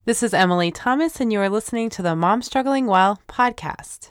This is Emily Thomas, and you are listening to the Mom Struggling Well podcast.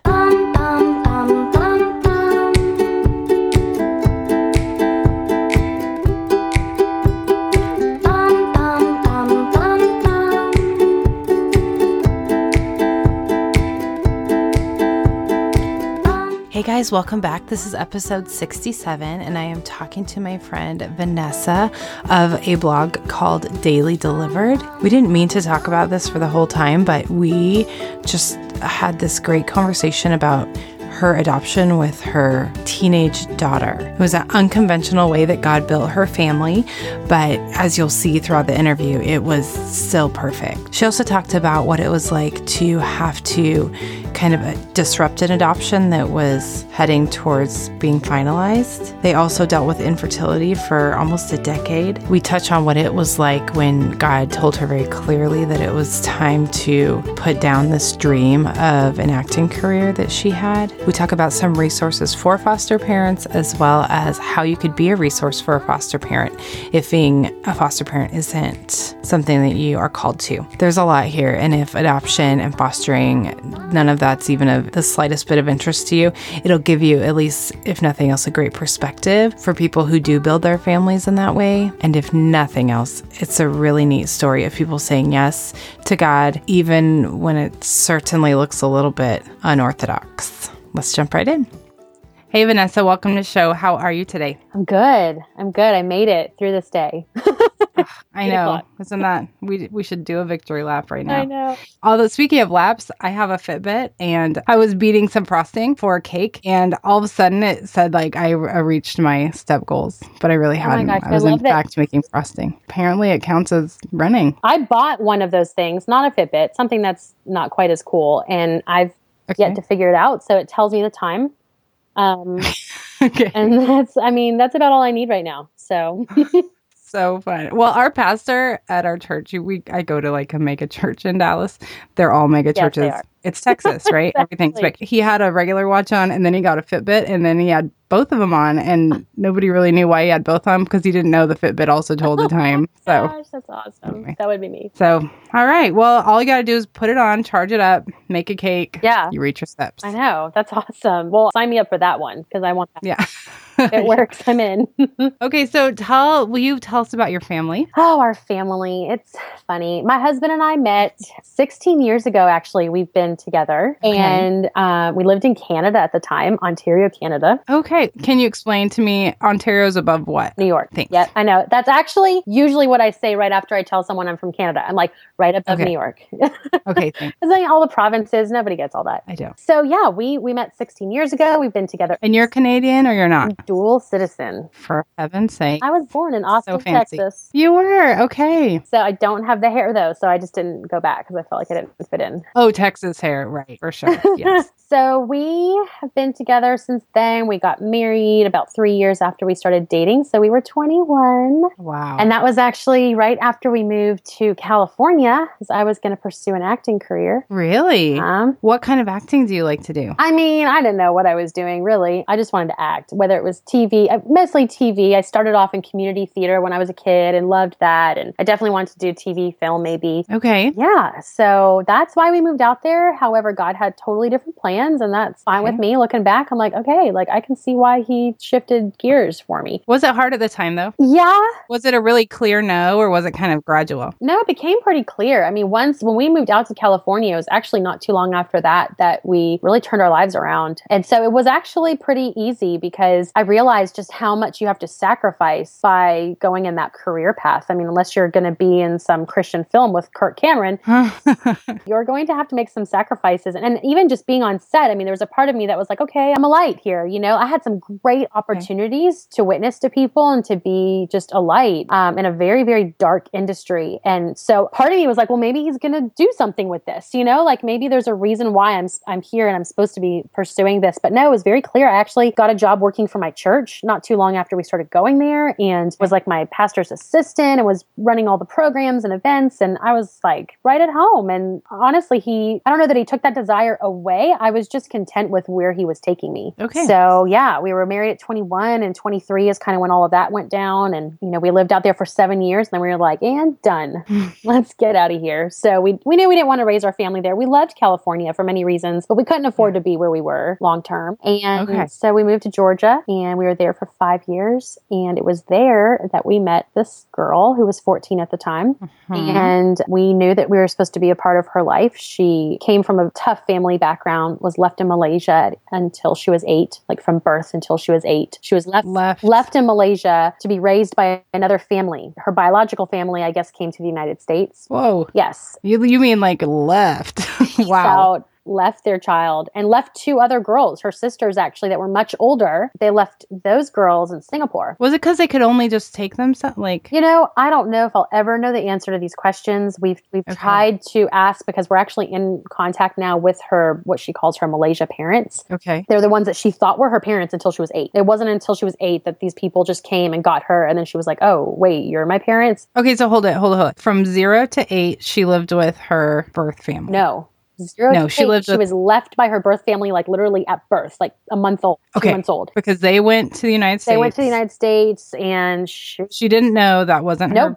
Hey guys, welcome back. This is episode 67, and I am talking to my friend Vanessa of a blog called Daily Delivered. We didn't mean to talk about this for the whole time, but we just had this great conversation about her adoption with her teenage daughter. It was an unconventional way that God built her family, but as you'll see throughout the interview, it was still perfect. She also talked about what it was like to have to kind of disrupt an adoption that was heading towards being finalized. They also dealt with infertility for almost a decade. We touch on what it was like when God told her very clearly that it was time to put down this dream of an acting career that she had. We talk about some resources for foster parents, as well as how you could be a resource for a foster parent if being a foster parent isn't something that you are called to. There's a lot here, and if adoption and fostering, none of that's even of the slightest bit of interest to you, it'll give you, at least if nothing else, a great perspective for people who do build their families in that way. And if nothing else, it's a really neat story of people saying yes to God, even when it certainly looks a little bit unorthodox. Let's jump right in. Hey, Vanessa, welcome to the show. How are you today? I'm good. I made it through this day. I know. Isn't that, we should do a victory lap right now. I know. Although, speaking of laps, I have a Fitbit, and I was beating some frosting for a cake, and all of a sudden it said like I reached my step goals, but I really hadn't. Gosh, I was in fact making frosting. Apparently it counts as running. I bought one of those things, not a Fitbit, something that's not quite as cool, and I've yet to figure it out. So it tells me the time. Okay. And that's about all I need right now. So So fun. Well, our pastor at our church, I go to like a mega church in Dallas. They're all mega churches. They are. It's Texas, right? Exactly. Everything's big. He had a regular watch on, and then he got a Fitbit, and then he had both of them on, and nobody really knew why he had both on because he didn't know the Fitbit also told the time. So, gosh, that's awesome. Anyway. That would be me. So, all right. Well, all you got to do is put it on, charge it up, make a cake. Yeah. You reach your steps. I know. That's awesome. Well, sign me up for that one because I want that. Yeah. If it works, I'm in. Okay. So will you tell us about your family? Oh, our family. It's funny. My husband and I met 16 years ago, actually. We've been together. Okay. And we lived in Canada at the time, Ontario, Canada. Okay. Can you explain to me, Ontario's above what? New York. Thanks. Yeah, I know. That's actually usually what I say right after I tell someone I'm from Canada. I'm like, right above New York. Okay, thanks. It's like all the provinces. Nobody gets all that. I do. So yeah, we met 16 years ago. We've been together. And you're Canadian or you're not? Dual citizen. For heaven's sake. I was born in Austin, Texas. You were? Okay. So I don't have the hair though, so I just didn't go back because I felt like I didn't fit in. Oh, Texas hair, right, for sure. Yes. So we have been together since then. We got married about 3 years after we started dating. So we were 21. Wow. And that was actually right after we moved to California because I was going to pursue an acting career. Really? What kind of acting do you like to do? I mean, I didn't know what I was doing, really. I just wanted to act, whether it was TV, mostly TV. I started off in community theater when I was a kid and loved that. And I definitely wanted to do TV, film, maybe. Okay. Yeah. So that's why we moved out there. However, God had totally different plans. And that's fine with me. Looking back, I'm like, okay, like I can see why he shifted gears for me. Was it hard at the time though? Yeah. Was it a really clear no, or was it kind of gradual? No, it became pretty clear. I mean, when we moved out to California, it was actually not too long after that we really turned our lives around. And so it was actually pretty easy because I realized just how much you have to sacrifice by going in that career path. I mean, unless you're going to be in some Christian film with Kirk Cameron, you're going to have to make some sacrifices. And even just being on set, I mean, there was a part of me that was like, okay, I'm a light here. You know, I had some great opportunities to witness to people and to be just a light in a very, very dark industry. And so part of me was like, well, maybe he's going to do something with this, you know, like maybe there's a reason why I'm here and I'm supposed to be pursuing this. But no, it was very clear. I actually got a job working for my church not too long after we started going there and was like my pastor's assistant and was running all the programs and events. And I was like right at home. And honestly, I don't know that he took that desire away. I was just content with where he was taking me. Okay. So yeah, we were married at 21, and 23 is kind of when all of that went down. And, we lived out there for 7 years, and then we were like, and done. Let's get out of here. So we knew we didn't want to raise our family there. We loved California for many reasons, but we couldn't afford to be where we were long term. And so we moved to Georgia, and we were there for 5 years. And it was there that we met this girl who was 14 at the time. And we knew that we were supposed to be a part of her life. She came from a tough family background, was left in Malaysia until she was 8, like from birth until she was 8. She was left in Malaysia to be raised by another family. Her biological family, I guess, came to the United States. Whoa. Yes. You mean like left? Wow. Left their child and left 2 other girls, her sisters actually, that were much older. They left those girls in Singapore. Was it because they could only just take them? I don't know if I'll ever know the answer to these questions. We've tried to ask, because we're actually in contact now with her, what she calls her Malaysia parents. Okay. They're the ones that she thought were her parents until she was 8. It wasn't until she was 8 that these people just came and got her. And then she was like, oh, wait, you're my parents? Okay, so hold it. From 0 to 8, she lived with her birth family. No. 0 to 8, she was left by her birth family, like literally at birth, like a month old, 2 months old. Because they went to the United States. They went to the United States, and she didn't know that wasn't her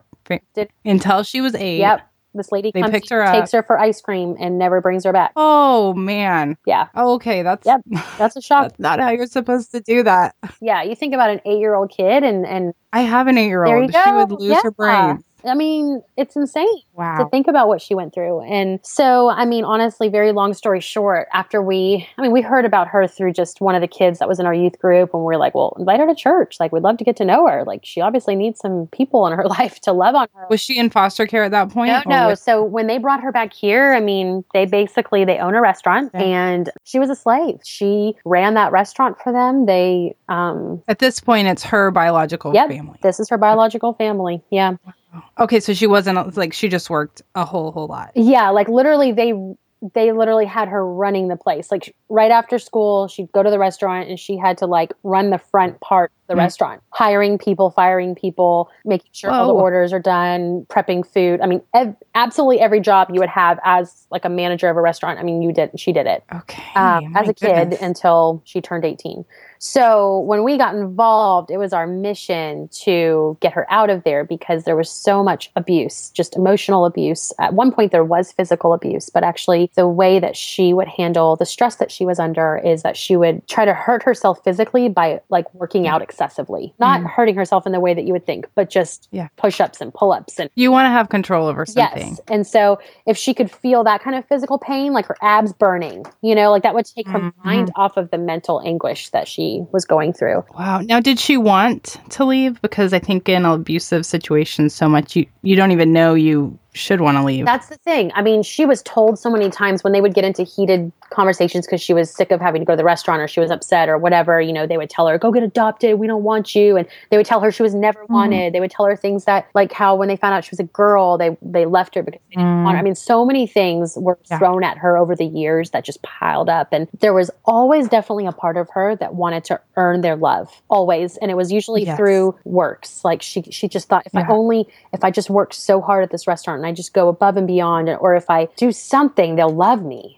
until she was 8. Yep. This lady takes her for ice cream and never brings her back. Oh, man. Yeah. Oh, okay. That's a shock. That's not how you're supposed to do that. Yeah. You think about an 8-year-old kid and I have an 8-year-old. She would lose her brain. I mean, it's insane to think about what she went through. And so, I mean, honestly, very long story short, after we heard about her through just one of the kids that was in our youth group, and we were like, well, invite her to church. Like, we'd love to get to know her. Like, she obviously needs some people in her life to love on her. Was she in foster care at that point? No. So when they brought her back here, I mean, they own a restaurant, and she was a slave. She ran that restaurant for them. They, at this point, it's her biological family. This is her biological family. Yeah. Okay, so she wasn't like, she just worked a whole lot. Yeah, like literally they literally had her running the place. Like right after school, she'd go to the restaurant and she had to like run the front part of the restaurant, hiring people, firing people, making sure all the orders are done, prepping food. I mean, absolutely every job you would have as like a manager of a restaurant. I mean, she did it. Okay. As a kid until she turned 18. So when we got involved, it was our mission to get her out of there because there was so much abuse, just emotional abuse. At one point, there was physical abuse, but actually the way that she would handle the stress that she was under is that she would try to hurt herself physically by like working out excessively, not hurting herself in the way that you would think, but just push-ups and pull-ups. And you want to have control over something. Yes. And so if she could feel that kind of physical pain, like her abs burning, like that would take her mind off of the mental anguish that she was going through. Wow. Now, did she want to leave? Because I think in abusive situations so much, you don't even know you should want to leave. That's the thing. I mean, she was told so many times when they would get into heated conversations because she was sick of having to go to the restaurant or she was upset or whatever, they would tell her, go get adopted. We don't want you. And they would tell her she was never wanted. They would tell her things that like how when they found out she was a girl, they left her because they didn't want her. I mean, so many things were thrown at her over the years that just piled up. And there was always definitely a part of her that wanted to earn their love, always. And it was usually through works. Like she just thought if I just work so hard at this restaurant and I just go above and beyond, or if I do something, they'll love me.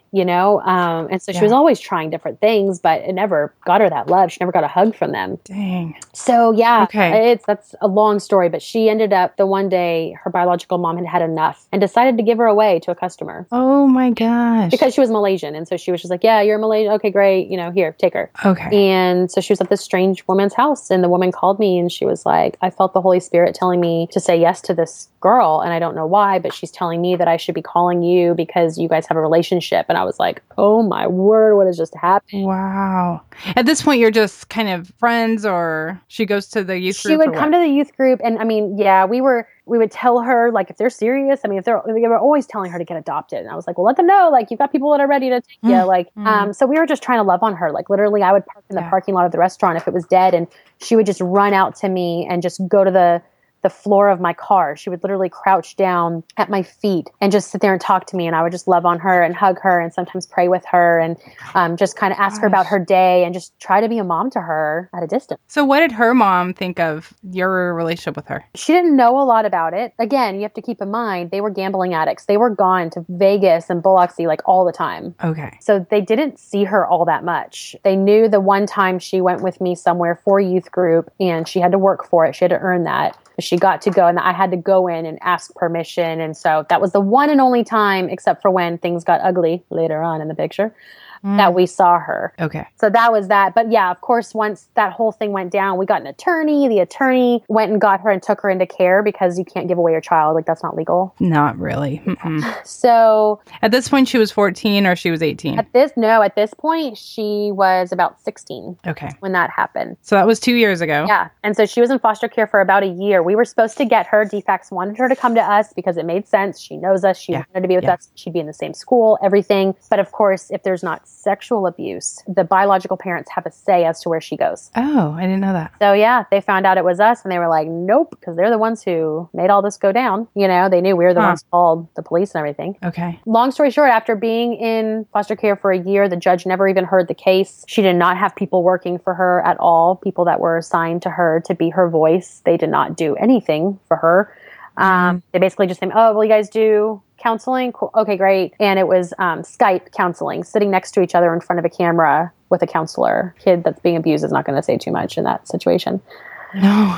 And so she was always trying different things, but it never got her that love. She never got a hug from them. Dang. So that's a long story, but she ended up the one day her biological mom had enough and decided to give her away to a customer. Oh my gosh. Because she was Malaysian. And so she was just like, yeah, you're Malaysian. Okay, great. Here, take her. Okay. And so she was at this strange woman's house and the woman called me and she was like, I felt the Holy Spirit telling me to say yes to this girl. And I don't know why, but she's telling me that I should be calling you because you guys have a relationship. And I was like, oh my word, what has just happened? Wow. At this point, you're just kind of friends, or she goes to the youth group? She would come to the youth group. And I mean, we would tell her, like, if they're serious, I mean, they were always telling her to get adopted. And I was like, well, let them know, like, you've got people that are ready to take you. So we were just trying to love on her. Like, literally, I would park in the parking lot of the restaurant if it was dead. And she would just run out to me and just go to the the floor of my car. She would literally crouch down at my feet and just sit there and talk to me. And I would just love on her and hug her and sometimes pray with her and just kind of ask her about her day and just try to be a mom to her at a distance. So what did her mom think of your relationship with her? She didn't know a lot about it. Again, you have to keep in mind, they were gambling addicts. They were gone to Vegas and Biloxi like all the time. Okay. So they didn't see her all that much. They knew the one time she went with me somewhere for a youth group and she had to work for it. She had to earn that. She got to go and I had to go in and ask permission. And so that was the one and only time, except for when things got ugly later on in the picture, that we saw her. Okay. So that was that. But yeah, of course, once that whole thing went down, we got an attorney. The attorney went and got her and took her into care because you can't give away your child. Like, that's not legal. Not really. So at this point, she was 14 or she was 18? At this point, she was about 16. Okay. When that happened. So that was 2 years ago. Yeah. And so she was in foster care for about a year. We were supposed to get her. DFACS wanted her to come to us because it made sense. She knows us. She wanted to be with us. She'd be in the same school, everything. But of course, if there's not sexual abuse, the biological parents have a say as to where she goes. Oh, I didn't know that. So yeah, they found out it was us and they were like, nope, because they're the ones who made all this go down. You know, they knew we were the ones who called the police and everything. Okay. Long story short, after being in foster care for a year, the judge never even heard the case. She did not have people working for her at all, people that were assigned to her to be her voice. They did not do anything for her. They basically just said, oh, well, you guys do counseling? Cool. Okay, great. And it was Skype counseling, sitting next to each other in front of a camera with a counselor. Kid that's being abused is not going to say too much in that situation. No.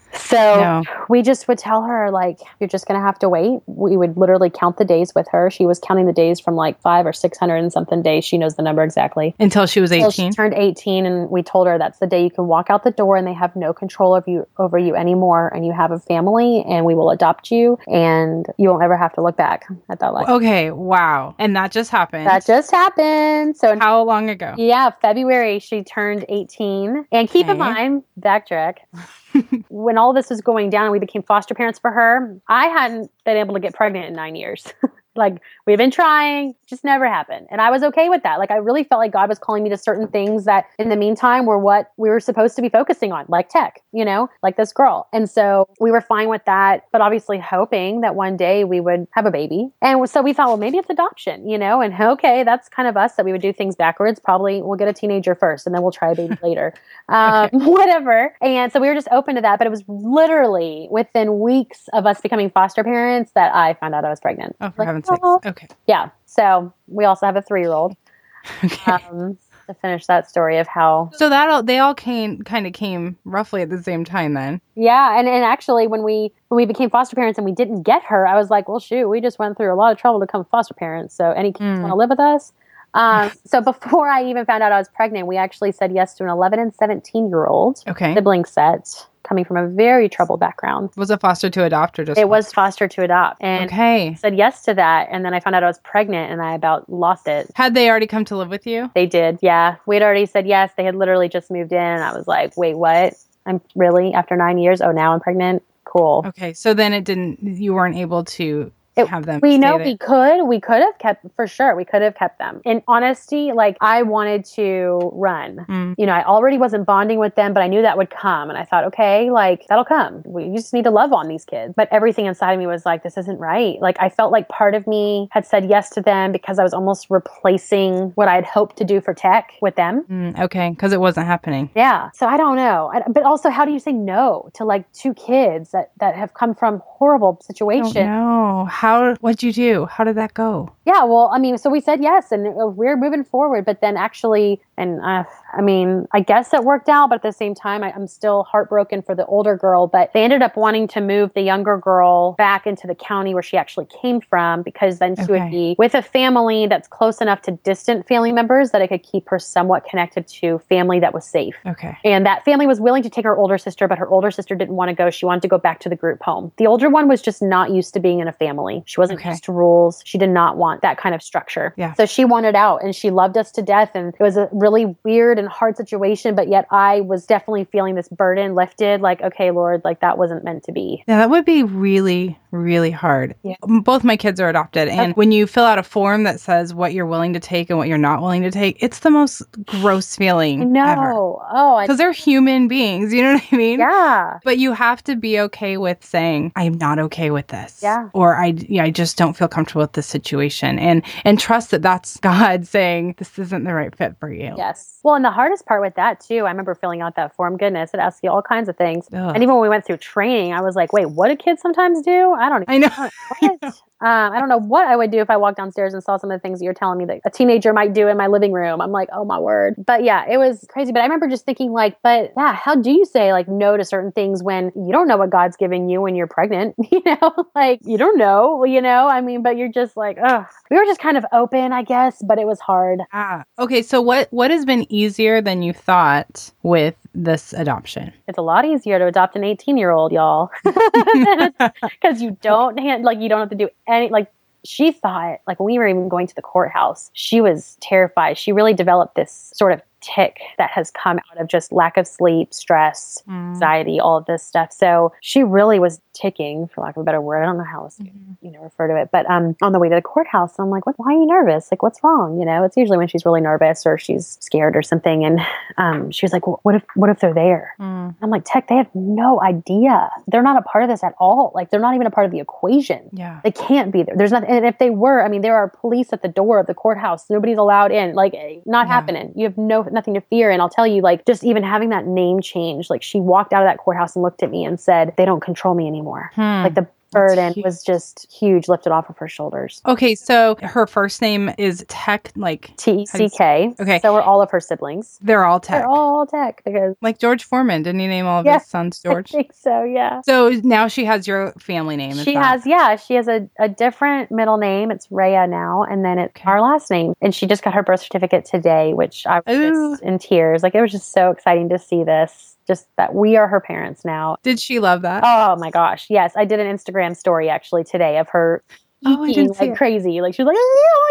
So we just would tell her, like, you're just going to have to wait. We would literally count the days with her. She was counting the days from like 500 or 600 and something days. She knows the number exactly. Until she was 18? Until she turned 18, and we told her that's the day you can walk out the door and they have no control over you anymore, and you have a family and we will adopt you and you won't ever have to look back at that life. Okay, wow. And that just happened? That just happened. So how long ago? Yeah, February she turned 18. And keep in mind, backtrack, when all this was going down and we became foster parents for her, I hadn't been able to get pregnant in 9 years. Like, we've been trying, just never happened. And I was okay with that. Like, I really felt like God was calling me to certain things that in the meantime were what we were supposed to be focusing on, like tech, you know, like this girl. And so we were fine with that, but obviously hoping that one day we would have a baby. And so we thought, well, maybe it's adoption, you know, and okay, that's kind of us, that we would do things backwards. Probably we'll get a teenager first and then we'll try a baby later, whatever. And so we were just open to that. But it was literally within weeks of us becoming foster parents that I found out I was pregnant. Oh, for heaven's sakes. Okay. Yeah. So we also have a 3-year-old. Okay. To finish that story of how. So they all came roughly at the same time then. Yeah. And actually when we became foster parents and we didn't get her, I was like, well, shoot, we just went through a lot of trouble to become foster parents. So any kids want to live with us? So before I even found out I was pregnant, we actually said yes to an 11 and 17-year-old sibling set coming from a very troubled background. Was it foster to adopt or just? It was foster to adopt. And said yes to that. And then I found out I was pregnant and I about lost it. Had they already come to live with you? They did. Yeah. We had already said yes. They had literally just moved in. And I was like, wait, what? I'm really, after 9 years? Oh, now I'm pregnant? Cool. Okay. So then you weren't able to have them. We know we could have kept, for sure. We could have kept them. In honesty, like, I wanted to run. You know, I already wasn't bonding with them, but I knew that would come. And I thought, okay, like, that'll come. We just need to love on these kids. But everything inside of me was like, this isn't right. Like, I felt like part of me had said yes to them because I was almost replacing what I had hoped to do for tech with them. Okay. Because it wasn't happening. Yeah. So I don't know. But also, how do you say no to like 2 kids that have come from horrible situations? No. What'd you do? How did that go? Yeah, well, I mean, so we said yes and we're moving forward, but then actually, and I mean, I guess it worked out, but at the same time, I'm still heartbroken for the older girl, but they ended up wanting to move the younger girl back into the county where she actually came from, because then she would be with a family that's close enough to distant family members that it could keep her somewhat connected to family that was safe. Okay. And that family was willing to take her older sister, but her older sister didn't want to go. She wanted to go back to the group home. The older one was just not used to being in a family. She wasn't used to rules. She did not want that kind of structure. Yeah. So she wanted out and she loved us to death. And it was a really weird and hard situation, but yet I was definitely feeling this burden lifted, like, okay, Lord, like that wasn't meant to be. Yeah, that would be really, really hard. Yeah. Both my kids are adopted. And when you fill out a form that says what you're willing to take and what you're not willing to take, it's the most gross feeling ever. Oh, because they're human beings. You know what I mean? Yeah. But you have to be okay with saying, I'm not okay with this. Yeah. Or I just don't feel comfortable with this situation. And trust that that's God saying, this isn't the right fit for you. Yes. Well, and the hardest part with that too, I remember filling out that form. Goodness, it asks you all kinds of things. Ugh. And even when we went through training, I was like, wait, what do kids sometimes do? I don't I know. what? I don't know what I would do if I walked downstairs and saw some of the things that you're telling me that a teenager might do in my living room. I'm like, oh my word. But yeah, it was crazy. But I remember just thinking like, but yeah, how do you say like no to certain things when you don't know what God's giving you when you're pregnant? You know, like you don't know, you know, I mean, but you're just like, ugh. We were just kind of open, I guess, but it was hard. Okay. So what has been easier than you thought with this adoption? It's a lot easier to adopt an 18-year-old, y'all. Because you don't have to do any, like, she thought, like, when we were even going to the courthouse, she was terrified. She really developed this sort of tick that has come out of just lack of sleep, stress, anxiety, all of this stuff. So she really was ticking, for lack of a better word. I don't know how else to, refer to it. But on the way to the courthouse, I'm like, why are you nervous? Like, what's wrong? You know, it's usually when she's really nervous or she's scared or something. And she was like, what if they're there? I'm like, Tech, they have no idea. They're not a part of this at all. Like, they're not even a part of the equation. Yeah. They can't be there. There's nothing. And if they were, I mean, there are police at the door of the courthouse. Nobody's allowed in. Like, not happening. You have nothing to fear. And I'll tell you, like, just even having that name change, like, she walked out of that courthouse and looked at me and said, they don't control me anymore. Like, the burden was just huge, lifted off of her shoulders. Okay, so her first name is Tech, like T-E-C-K. Okay. So are all of her siblings. They're all Tech. They're all Tech because like George Foreman. Didn't he name all of his sons George? I think so, yeah. So now she has your family name. She has a different middle name. It's Rhea now, and then it's our last name. And she just got her birth certificate today, which I was just in tears. Like, it was just so exciting to see this. Just that we are her parents now. Did she love that? Oh my gosh. Yes. I did an Instagram story actually today of her eating like crazy. Like she was like,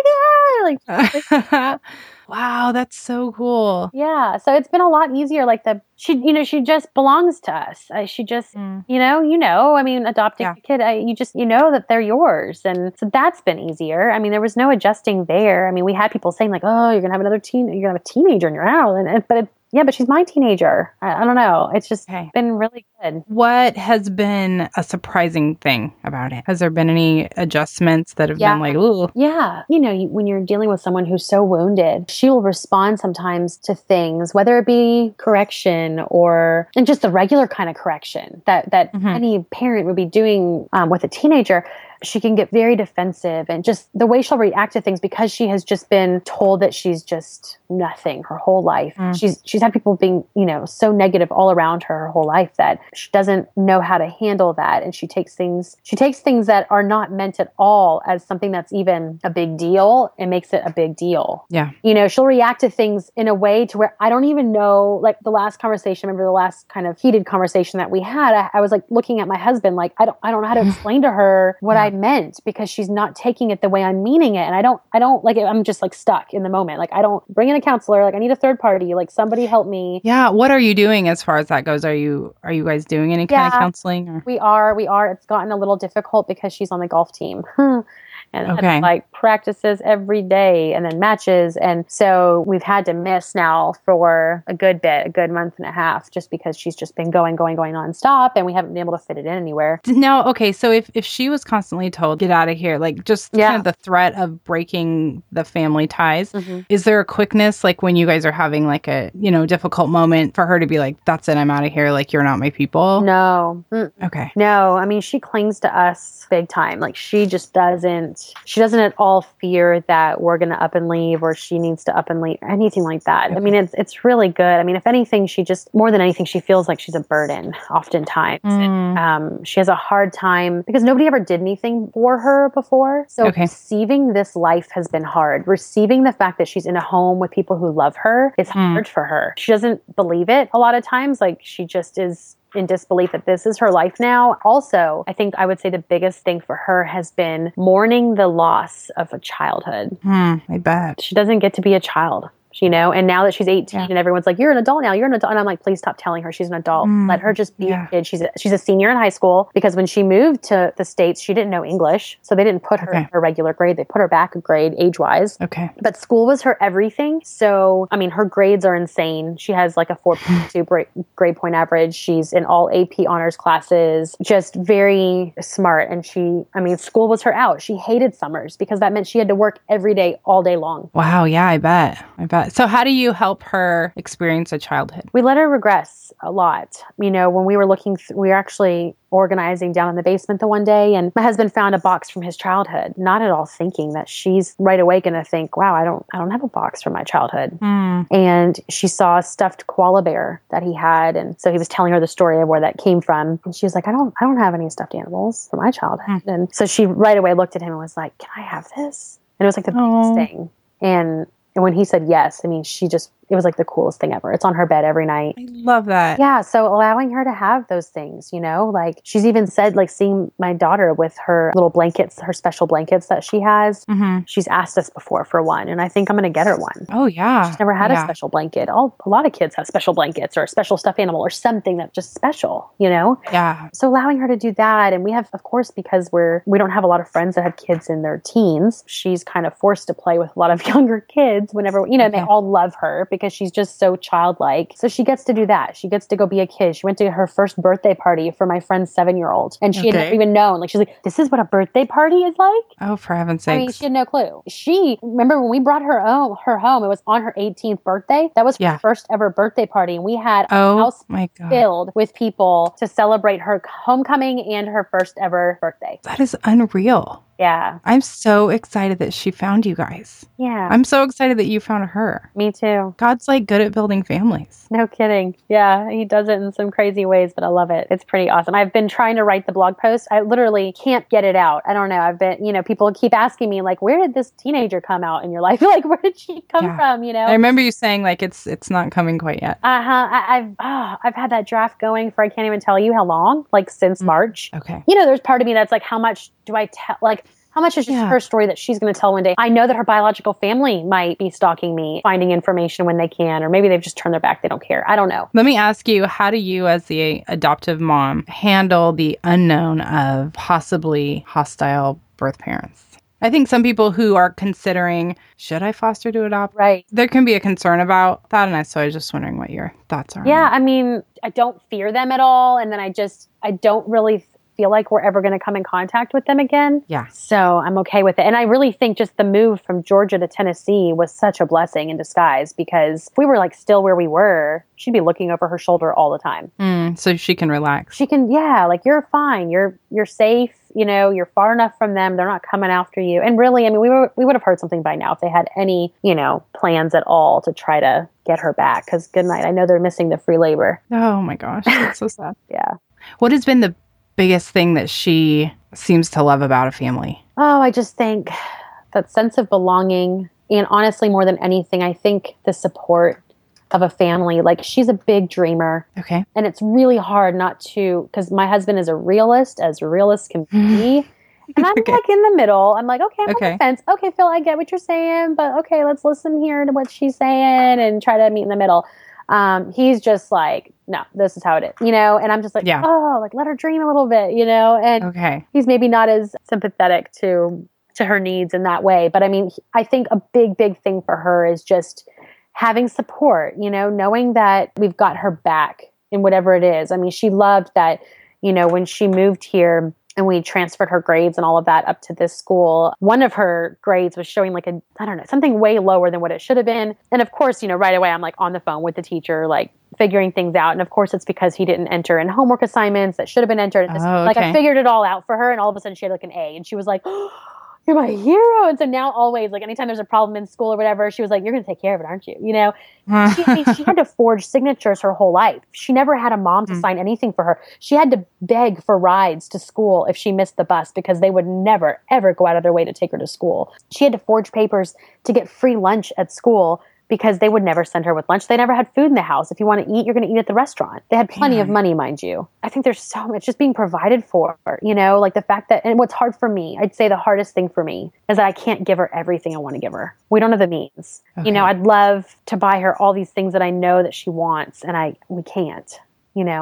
oh my God. Like, wow, that's so cool. Yeah. So it's been a lot easier. Like she just belongs to us. She just, I mean, adopting a kid, you know that they're yours. And so that's been easier. I mean, there was no adjusting there. I mean, we had people saying like, oh, you're going to have a teenager in your house. But she's my teenager. I don't know. It's just been really good. What has been a surprising thing about it? Has there been any adjustments that have been like, ooh? Yeah. You know, when you're dealing with someone who's so wounded, she will respond sometimes to things, whether it be correction and just the regular kind of correction that any parent would be doing with a teenager. She can get very defensive and just the way she'll react to things because she has just been told that she's just nothing her whole life. She's had people being, so negative all around her whole life that she doesn't know how to handle that. And she takes things that are not meant at all as something that's even a big deal and makes it a big deal. Yeah. She'll react to things in a way to where I don't even know, like the last conversation, remember the last kind of heated conversation that we had, I was like looking at my husband, like, I don't know how to explain to her what I meant because she's not taking it the way I'm meaning it. And I don't like it. I'm just like stuck in the moment. Like I don't bring in a counselor. Like I need a third party. Like somebody help me. Yeah. What are you doing as far as that goes? Are you guys doing any kind of counseling? Or? We are. It's gotten a little difficult because she's on the golf team. And that's like practices every day and then matches. And so we've had to miss now for a good month and a half, just because she's just been going nonstop and we haven't been able to fit it in anywhere. No. Okay. So if she was constantly told, get out of here, like just kind of the threat of breaking the family ties, is there a quickness, like when you guys are having like a, difficult moment for her to be like, that's it, I'm out of here. Like, you're not my people. No. Okay. No. I mean, she clings to us big time. Like she doesn't at all fear that we're going to up and leave or she needs to up and leave or anything like that. Okay. I mean, it's really good. I mean, if anything, she just, more than anything, she feels like she's a burden oftentimes. And, she has a hard time because nobody ever did anything for her before. So receiving this life has been hard. Receiving the fact that she's in a home with people who love her is hard for her. She doesn't believe it a lot of times. Like she just is in disbelief that this is her life now. Also, I think I would say the biggest thing for her has been mourning the loss of a childhood. I bet. She doesn't get to be a child. And now that she's 18 and everyone's like, you're an adult now, you're an adult. And I'm like, please stop telling her she's an adult. Let her just be a kid. She's a senior in high school, because when she moved to the States, she didn't know English. So they didn't put her in her regular grade. They put her back a grade age-wise. Okay. But school was her everything. So, I mean, her grades are insane. She has like a 4.2 grade point average. She's in all AP honors classes, just very smart. And school was her out. She hated summers because that meant she had to work every day, all day long. Wow. Yeah, I bet. So how do you help her experience a childhood? We let her regress a lot. When we were we were actually organizing down in the basement the one day, and my husband found a box from his childhood, not at all thinking that she's right away going to think, wow, I don't have a box from my childhood. And she saw a stuffed koala bear that he had. And so he was telling her the story of where that came from. And she was like, I don't have any stuffed animals from my childhood. And so she right away looked at him and was like, can I have this? And it was like the biggest thing. And when he said yes, it was like the coolest thing ever. It's on her bed every night. I love that. Yeah. So allowing her to have those things, like she's even said, like seeing my daughter with her little blankets, her special blankets that she has. She's asked us before for one. And I think I'm going to get her one. Oh, yeah. She's never had a special blanket. A lot of kids have special blankets or a special stuffed animal or something that's just special, Yeah. So allowing her to do that. And we have, of course, because we don't have a lot of friends that have kids in their teens, she's kind of forced to play with a lot of younger kids whenever, they all love her because she's just so childlike. So she gets to do that. She gets to go be a kid. She went to her first birthday party for my friend's 7-year-old. And she had never even known. Like, she's like, this is what a birthday party is like? Oh, for heaven's sake. She had no clue. Remember when we brought her home, it was on her 18th birthday. That was her first ever birthday party. And we had a house filled with people to celebrate her homecoming and her first ever birthday. That is unreal. Yeah. I'm so excited that she found you guys. Yeah. I'm so excited that you found her. Me too. God's like good at building families. No kidding. Yeah. He does it in some crazy ways, but I love it. It's pretty awesome. I've been trying to write the blog post. I literally can't get it out. I don't know. I've been, people keep asking me like, where did this teenager come out in your life? Like, where did she come from? I remember you saying like, it's not coming quite yet. I've had that draft going for, I can't even tell you how long, like since March. Okay. There's part of me that's like, how much do I tell? Like, how much is just her story that she's going to tell one day? I know that her biological family might be stalking me, finding information when they can, or maybe they've just turned their back. They don't care. I don't know. Let me ask you, how do you as the adoptive mom handle the unknown of possibly hostile birth parents? I think some people who are considering, should I foster to adopt? Right. There can be a concern about that. And so I was just wondering what your thoughts are. Yeah. I don't fear them at all. And then I don't really feel like we're ever going to come in contact with them again. Yeah. So I'm okay with it. And I really think just the move from Georgia to Tennessee was such a blessing in disguise, because if we were like still where we were, she'd be looking over her shoulder all the time. So she can relax. She can, like, you're fine. You're safe. You're far enough from them. They're not coming after you. And really, we would have heard something by now if they had any, plans at all to try to get her back. Because good night. I know they're missing the free labor. Oh my gosh. That's so sad. Yeah. What has been the biggest thing that she seems to love about a family? Oh, I just think that sense of belonging. And honestly, more than anything, I think the support of a family. Like, she's a big dreamer. Okay. And it's really hard not to, because my husband is a realist, as a realist can be. And I'm like in the middle. I'm like, okay, I'm on the fence. Okay, Phil, I get what you're saying, but okay, let's listen here to what she's saying and try to meet in the middle. He's just like, no, this is how it is, and I'm just like, like, let her dream a little bit, and he's maybe not as sympathetic to her needs in that way. But I think a big thing for her is just having support, knowing that we've got her back in whatever it is. She loved that, when she moved here and we transferred her grades and all of that up to this school, one of her grades was showing like something way lower than what it should have been. And of course, right away I'm like on the phone with the teacher, like figuring things out. And of course it's because he didn't enter in homework assignments that should have been entered. Like, I figured it all out for her, and all of a sudden she had like an A, and she was like, oh, you're my hero. And so now always, like, anytime there's a problem in school or whatever, she was like, you're going to take care of it, aren't you? She had to forge signatures her whole life. She never had a mom to sign anything for her. She had to beg for rides to school if she missed the bus, because they would never, ever go out of their way to take her to school. She had to forge papers to get free lunch at school because they would never send her with lunch. They never had food in the house. If you want to eat, you're going to eat at the restaurant. They had plenty of money, mind you. I think there's so much just being provided for, like the fact that, and what's hard for me, I'd say the hardest thing for me is that I can't give her everything I want to give her. We don't have the means. Okay. I'd love to buy her all these things that I know that she wants, and we can't. Though,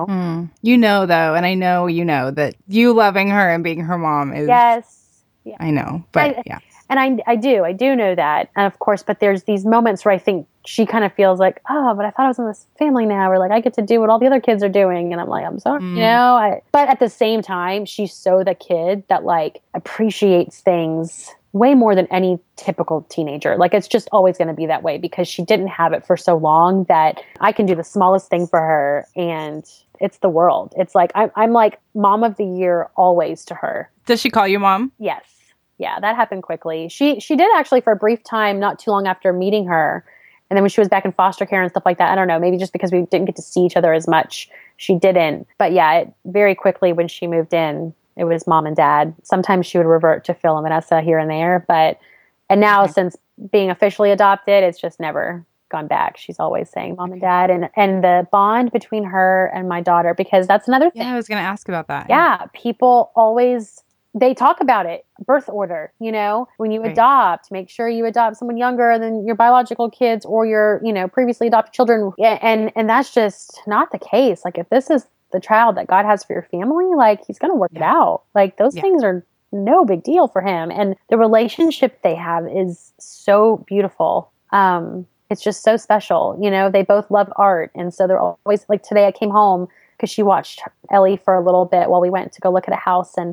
and I know, that you loving her and being her mom is... Yes. Yeah. I know, but yeah. And I do know that. And of course, but there's these moments where I think she kind of feels like, oh, but I thought I was in this family now, or like I get to do what all the other kids are doing. And I'm like, I'm sorry, but at the same time, she's so the kid that like appreciates things way more than any typical teenager. Like it's just always going to be that way because she didn't have it for so long that I can do the smallest thing for her and it's the world. It's like, I'm like mom of the year always to her. Does she call you mom? Yes. Yeah, that happened quickly. She did actually for a brief time, not too long after meeting her. And then when she was back in foster care and stuff like that, I don't know, maybe just because we didn't get to see each other as much, she didn't. But yeah, very quickly when she moved in, it was mom and dad. Sometimes she would revert to Phil and Vanessa here and there. And now since being officially adopted, it's just never gone back. She's always saying mom and dad, and the bond between her and my daughter, because that's another thing. Yeah, I was going to ask about that. Yeah, people always... They talk about it, birth order, when you adopt, make sure you adopt someone younger than your biological kids or your, previously adopted children. And that's just not the case. Like if this is the child that God has for your family, like he's going to work it out. Like those things are no big deal for him. And the relationship they have is so beautiful. It's just so special. They both love art. And so they're always like, today I came home because she watched Ellie for a little bit while we went to go look at a house, and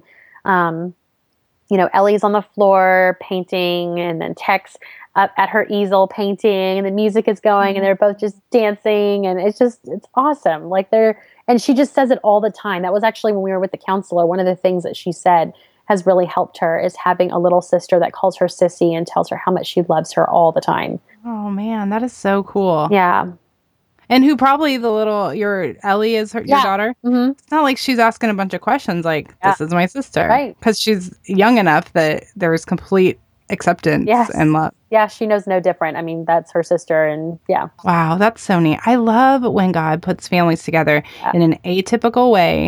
Ellie's on the floor painting, and then Tex up at her easel painting, and the music is going, and they're both just dancing, and it's awesome. Like and she just says it all the time. That was actually when we were with the counselor. One of the things that she said has really helped her is having a little sister that calls her Sissy and tells her how much she loves her all the time. Oh man, that is so cool. Yeah. And who probably your Ellie is your daughter? Mm-hmm. It's not like she's asking a bunch of questions like, this is my sister. Right. Because she's young enough that there's complete acceptance and love. Yeah, she knows no different. I mean, that's her sister, and yeah. Wow, that's so neat. I love when God puts families together in an atypical way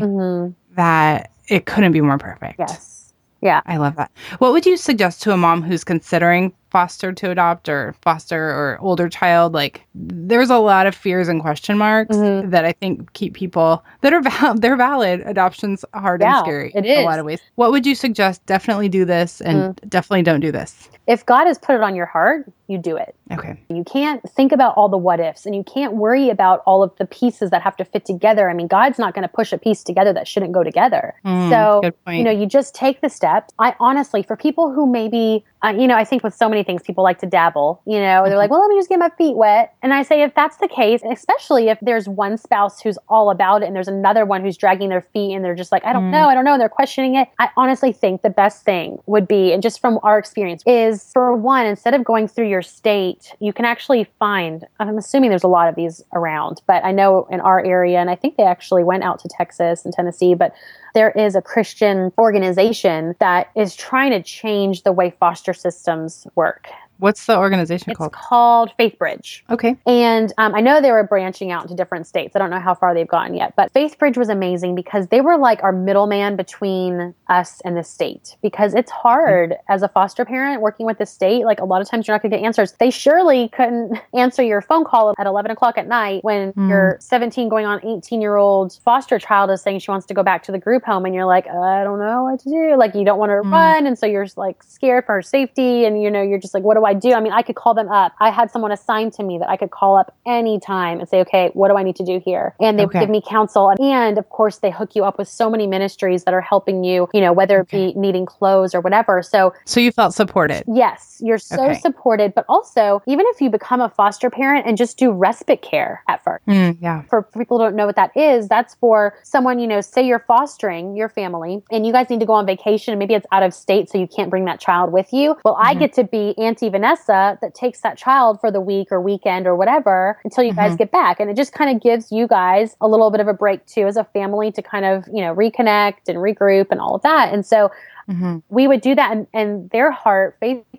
that it couldn't be more perfect. Yes. Yeah. I love that. What would you suggest to a mom who's considering foster to adopt or foster or older child? Like there's a lot of fears and question marks that I think keep people that are they're valid adoptions hard and scary in a lot of ways. What would you suggest? Definitely do this and definitely don't do this. If God has put it on your heart, you do it. Okay. You can't think about all the what ifs, and you can't worry about all of the pieces that have to fit together. I mean, God's not going to push a piece together that shouldn't go together. So, good point. You just take the steps. I honestly, for people who maybe, I think with so many things, people like to dabble, they're like, well, let me just get my feet wet. And I say, if that's the case, especially if there's one spouse who's all about it and there's another one who's dragging their feet and they're just like, I don't know. And they're questioning it. I honestly think the best thing would be, and just from our experience, is for one, instead of going through your state, you can actually find, I'm assuming there's a lot of these around, but I know in our area, and I think they actually went out to Texas and Tennessee, but there is a Christian organization that is trying to change the way foster systems work. What's the organization called? It's called Faith Bridge. Okay. And I know they were branching out into different states. I don't know how far they've gotten yet. But Faith Bridge was amazing because they were like our middleman between us and the state. Because it's hard as a foster parent working with the state. Like a lot of times you're not going to get answers. They surely couldn't answer your phone call at 11 o'clock at night when your 17 going on 18-year-old foster child is saying she wants to go back to the group home. And you're like, I don't know what to do. Like you don't want to run. And so you're like scared for her safety. And you're just like, what do I do? I mean, I could call them up. I had someone assigned to me that I could call up anytime and say, okay, what do I need to do here? And they would give me counsel. And of course, they hook you up with so many ministries that are helping you, whether it be needing clothes or whatever. So you felt supported. Yes, you're so supported. But also, even if you become a foster parent and just do respite care at first. For people who don't know what that is, that's for someone, say you're fostering your family and you guys need to go on vacation and maybe it's out of state so you can't bring that child with you. Well, I get to be Auntie Vanessa that takes that child for the week or weekend or whatever until you guys get back. And it just kind of gives you guys a little bit of a break too as a family to kind of, reconnect and regroup and all of that. And so we would do that, and their heart, Faith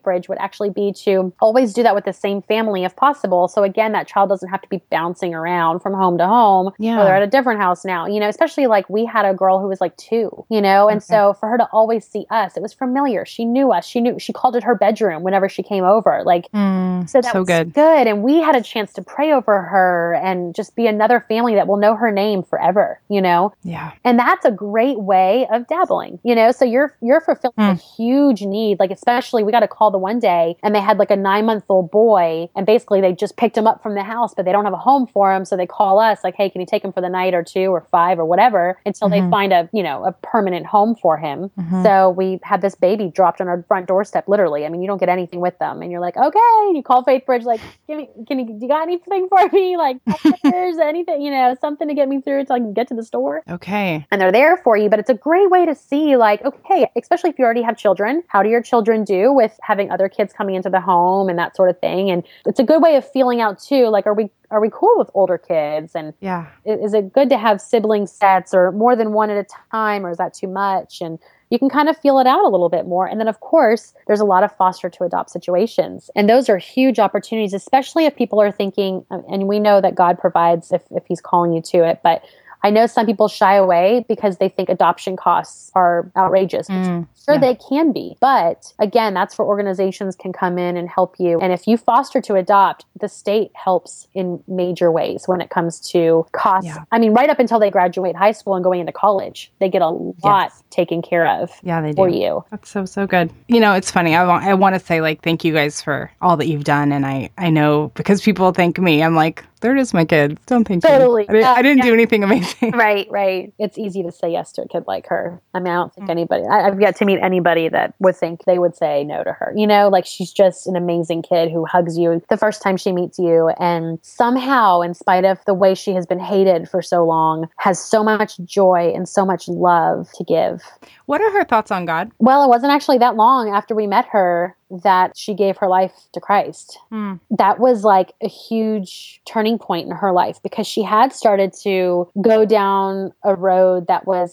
Bridge would actually be to always do that with the same family if possible. So again, that child doesn't have to be bouncing around from home to home. Yeah. Or they're at a different house now, especially like we had a girl who was like 2, and so for her to always see us, it was familiar. She knew us. She called it her bedroom whenever she came over. Like, so that was good. And we had a chance to pray over her and just be another family that will know her name forever, Yeah. And that's a great way of dabbling, so you're fulfilling a huge need. Like, especially we got a call the one day and they had like a 9-month-old boy, and basically they just picked him up from the house, but they don't have a home for him. So they call us like, hey, can you take him for the night or 2 or 5 or whatever until they find a permanent home for him. So we had this baby dropped on our front doorstep, literally. I mean, you don't get anything with them. And you're like, okay. And you call Faith Bridge, like, do you got anything for me? Like, there's anything, something to get me through until I can get to the store. Okay. And they're there for you. But it's a great way to see, like, okay, especially if you already have children, how do your children do with having other kids coming into the home and that sort of thing? And it's a good way of feeling out too. Like, are we cool with older kids? And is it good to have sibling sets or more than one at a time, or is that too much? And you can kind of feel it out a little bit more. And then, of course, there's a lot of foster to adopt situations. And those are huge opportunities, especially if people are thinking, and we know that God provides if he's calling you to it, but I know some people shy away because they think adoption costs are outrageous. Sure, they can be. But again, that's where organizations can come in and help you. And if you foster to adopt, the state helps in major ways when it comes to costs. Yeah. I mean, right up until they graduate high school and going into college, they get a lot taken care of for you. That's so good. It's funny. I want to say, like, thank you guys for all that you've done. And I know because people thank me, I'm like, they're just my kids. Don't thank me. I didn't do anything amazing. Right. It's easy to say yes to a kid like her. I mean, I don't think anybody, I've yet to meet anybody that would think they would say no to her. Like, she's just an amazing kid who hugs you the first time she meets you. And somehow, in spite of the way she has been hated for so long, has so much joy and so much love to give. What are her thoughts on God? Well, it wasn't actually that long after we met her that she gave her life to Christ. That was like a huge turning point in her life, because she had started to go down a road that was,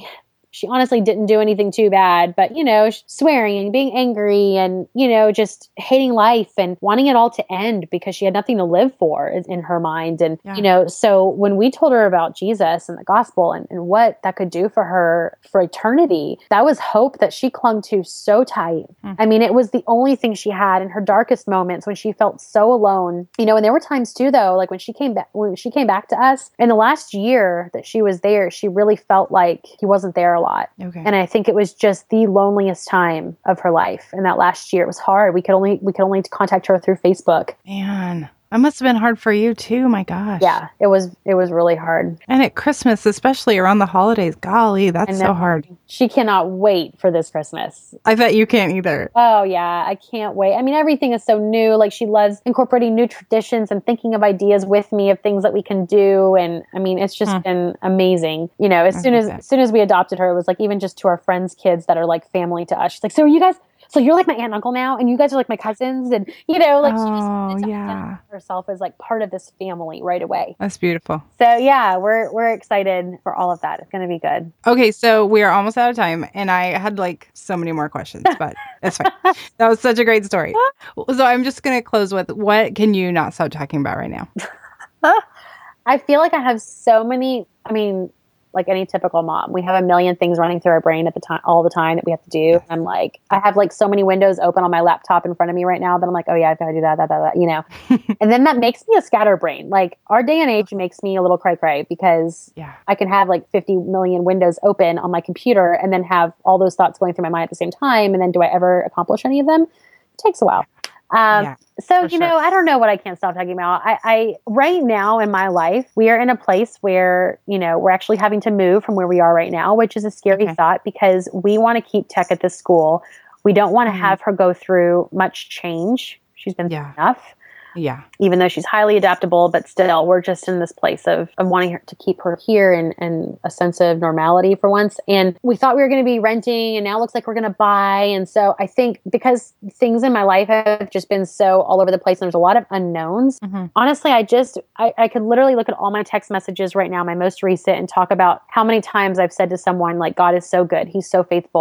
she honestly didn't do anything too bad, but, swearing and being angry and, just hating life and wanting it all to end because she had nothing to live for in her mind. And, so when we told her about Jesus and the gospel and what that could do for her for eternity, that was hope that she clung to so tight. I mean, it was the only thing she had in her darkest moments when she felt so alone. And there were times too, though, like when she came back to us in the last year that she was there, she really felt like he wasn't there a lot. Okay. And I think it was just the loneliest time of her life. And that last year, it was hard. We could only contact her through Facebook. Man, that must have been hard for you too. My gosh. Yeah, it was really hard. And at Christmas, especially around the holidays, golly, that's so hard. She cannot wait for this Christmas. I bet you can't either. Oh yeah, I can't wait. I mean, everything is so new. Like, she loves incorporating new traditions and thinking of ideas with me of things that we can do. And I mean, it's just been amazing. As soon as we adopted her, it was like, even just to our friends' kids that are like family to us. She's like, so are you guys? So you're like my aunt and uncle now, and you guys are like my cousins, and she just wanted herself as like part of this family right away. That's beautiful. So yeah, we're excited for all of that. It's going to be good. Okay, so we are almost out of time, and I had like so many more questions, but that's fine. That was such a great story. So I'm just going to close with, what can you not stop talking about right now? I feel like I have so many. I mean, like any typical mom, we have a million things running through our brain all the time that we have to do. I'm like, I have like so many windows open on my laptop in front of me right now that I'm like, oh yeah, I've got to do that, and then that makes me a scatterbrain. Like, our day and age makes me a little cray because I can have like 50 million windows open on my computer and then have all those thoughts going through my mind at the same time. And then do I ever accomplish any of them? It takes a while. So, I don't know what I can't stop talking about. I right now in my life, we are in a place where, we're actually having to move from where we are right now, which is a scary thought, because we want to keep Tech at this school. We don't want to have her go through much change. She's been through enough. Yeah. Even though she's highly adaptable, but still, we're just in this place of wanting her to keep her here and a sense of normality for once. And we thought we were going to be renting, and now it looks like we're going to buy. And so I think because things in my life have just been so all over the place and there's a lot of unknowns, honestly, I could literally look at all my text messages right now, my most recent, and talk about how many times I've said to someone, like, God is so good. He's so faithful.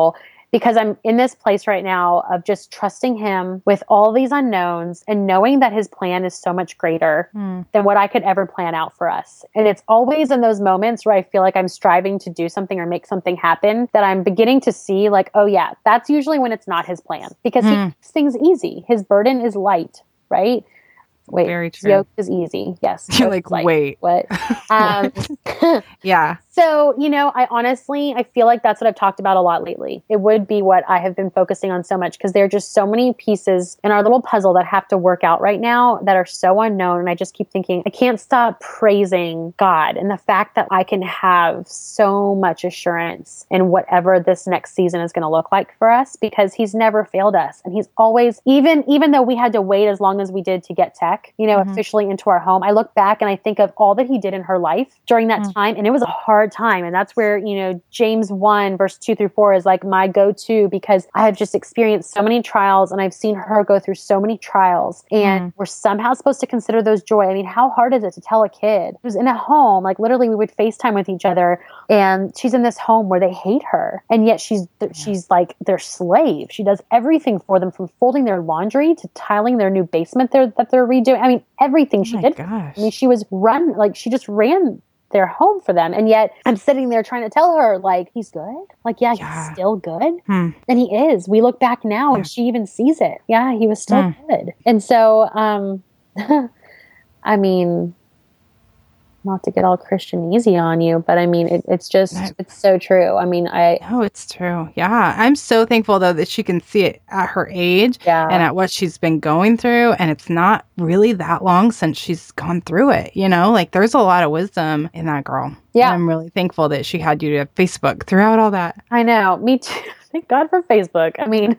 because I'm in this place right now of just trusting him with all these unknowns and knowing that his plan is so much greater than what I could ever plan out for us. And it's always in those moments where I feel like I'm striving to do something or make something happen that I'm beginning to see like, oh yeah, that's usually when it's not his plan, because he makes things easy. His burden is light, right? Wait, very true. Yoke is easy. Yes. You're like, wait. What? Yeah. So, I feel like that's what I've talked about a lot lately. It would be what I have been focusing on so much, because there are just so many pieces in our little puzzle that have to work out right now that are so unknown. And I just keep thinking, I can't stop praising God and the fact that I can have so much assurance in whatever this next season is going to look like for us, because he's never failed us. And he's always, even though we had to wait as long as we did to get Tech, officially into our home, I look back and I think of all that he did in her life during that time. And it was a hard time. And that's where, James 1 verse 2-4 is like my go-to, because I have just experienced so many trials and I've seen her go through so many trials, and we're somehow supposed to consider those joy. I mean, how hard is it to tell a kid who's in a home, like literally we would FaceTime with each other, and she's in this home where they hate her, and yet she's like their slave. She does everything for them, from folding their laundry to tiling their new basement that they're redoing. I mean, everything she did. Gosh. I mean, she just ran their home for them. And yet I'm sitting there trying to tell her, like, he's good. Like, yeah. He's still good. And he is. We look back now and she even sees it. Yeah, he was still good. And so, I mean, not to get all Christian easy on you, but I mean, it's so true. I mean, No, it's true. Yeah. I'm so thankful though that she can see it at her age and at what she's been going through. And it's not really that long since she's gone through it. Like there's a lot of wisdom in that girl. Yeah. And I'm really thankful that she had you to Facebook throughout all that. I know. Me too. Thank God for Facebook. I mean,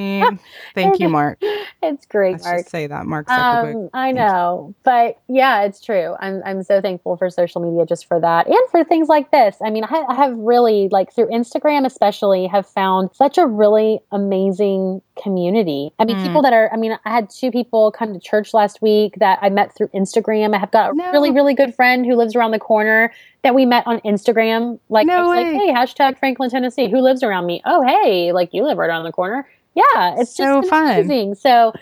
thank you, Mark. It's great, Let's Mark. Just say that, Mark Zuckerberg. I know, but yeah, it's true. I'm so thankful for social media just for that, and for things like this. I mean, I have really, like, through Instagram especially, have found such a really amazing community. I mean, people that are, I had 2 people come to church last week that I met through Instagram. I have got a really, really good friend who lives around the corner that we met on Instagram. Like, I was like, hey, hashtag Franklin, Tennessee. Who lives around me? Oh, hey, like, you live right around the corner. Yeah, it's so just fun. Amazing. So,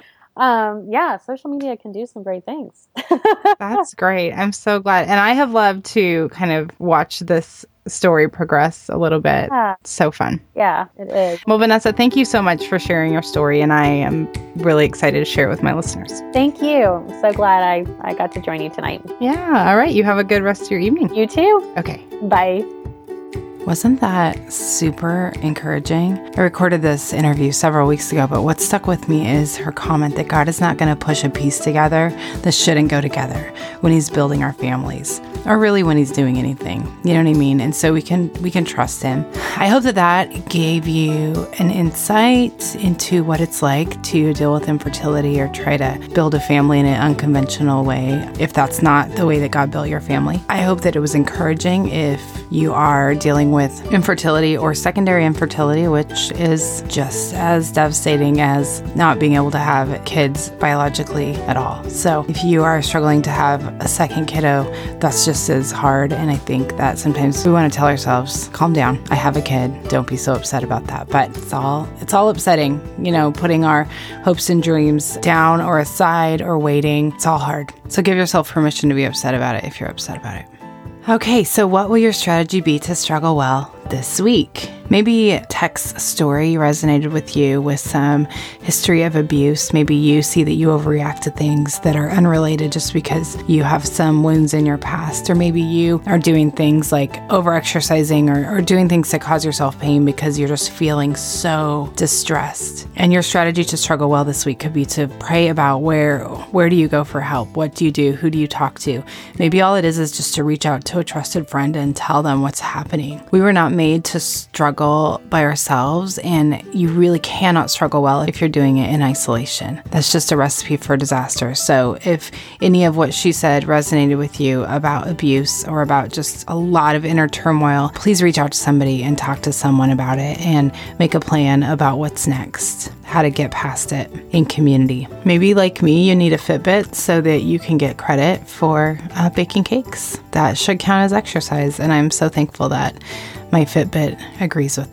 social media can do some great things. That's great. I'm so glad. And I have loved to kind of watch this story progress a little bit. Yeah. It's so fun. Yeah, it is. Well, Vanessa, thank you so much for sharing your story, and I am really excited to share it with my listeners. Thank you. I'm so glad I got to join you tonight. Yeah. All right. You have a good rest of your evening. You too. Okay. Bye. Wasn't that super encouraging? I recorded this interview several weeks ago, but what stuck with me is her comment that God is not going to push a piece together that shouldn't go together when he's building our families, or really when he's doing anything. You know what I mean? And so we can trust him. I hope that gave you an insight into what it's like to deal with infertility or try to build a family in an unconventional way, if that's not the way that God built your family. I hope that it was encouraging if you are dealing with infertility or secondary infertility, which is just as devastating as not being able to have kids biologically at all. So if you are struggling to have a second kiddo, that's just as hard. And I think that sometimes we want to tell ourselves, calm down, I have a kid, don't be so upset about that. But it's all upsetting, putting our hopes and dreams down or aside or waiting. It's all hard. So give yourself permission to be upset about it if you're upset about it. Okay, so what will your strategy be to struggle well this week? Maybe Tech's story resonated with you with some history of abuse. Maybe you see that you overreact to things that are unrelated just because you have some wounds in your past. Or maybe you are doing things like over-exercising or doing things that cause yourself pain because you're just feeling so distressed. And your strategy to struggle well this week could be to pray about where do you go for help? What do you do? Who do you talk to? Maybe all it is just to reach out to a trusted friend and tell them what's happening. We were not made to struggle by ourselves, and you really cannot struggle well if you're doing it in isolation. That's just a recipe for disaster. So if any of what she said resonated with you about abuse or about just a lot of inner turmoil, please reach out to somebody and talk to someone about it and make a plan about what's next, how to get past it in community. Maybe like me, you need a Fitbit so that you can get credit for baking cakes. That should count as exercise, and I'm so thankful that my Fitbit agrees with that.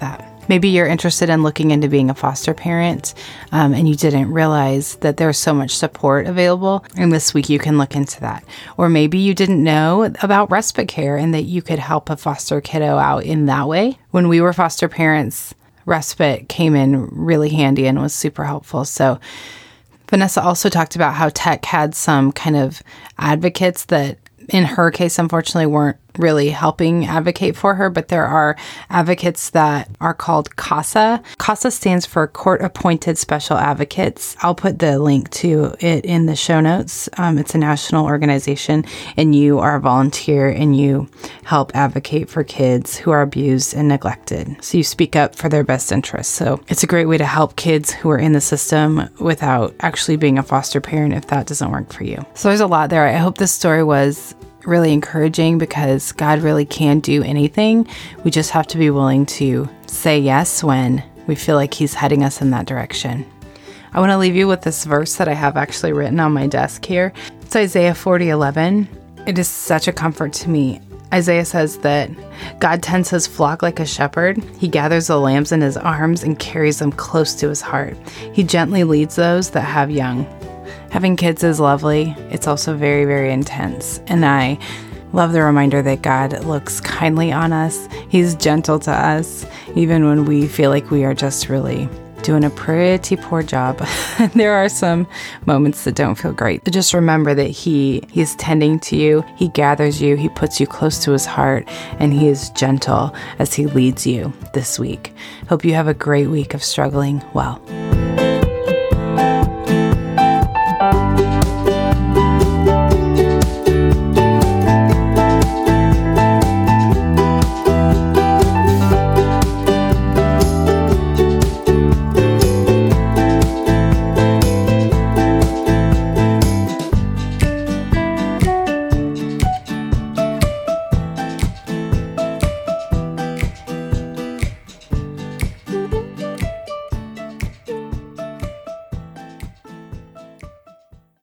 Maybe you're interested in looking into being a foster parent and you didn't realize that there's so much support available. And this week you can look into that. Or maybe you didn't know about respite care and that you could help a foster kiddo out in that way. When we were foster parents, respite came in really handy and was super helpful. So Vanessa also talked about how Tech had some kind of advocates that in her case, unfortunately, weren't really helping advocate for her, but there are advocates that are called CASA. CASA stands for Court Appointed Special Advocates. I'll put the link to it in the show notes. It's a national organization, and you are a volunteer and you help advocate for kids who are abused and neglected. So you speak up for their best interests. So it's a great way to help kids who are in the system without actually being a foster parent if that doesn't work for you. So there's a lot there. I hope this story was really encouraging because God really can do anything. We just have to be willing to say yes when we feel like He's heading us in that direction. I want to leave you with this verse that I have actually written on my desk here. It's Isaiah 40:11. It is such a comfort to me. Isaiah says that God tends His flock like a shepherd. He gathers the lambs in His arms and carries them close to His heart. He gently leads those that have young. Having kids is lovely. It's also very, very intense. And I love the reminder that God looks kindly on us. He's gentle to us, even when we feel like we are just really doing a pretty poor job. There are some moments that don't feel great. But just remember that He is tending to you. He gathers you. He puts you close to His heart. And He is gentle as He leads you this week. Hope you have a great week of struggling well.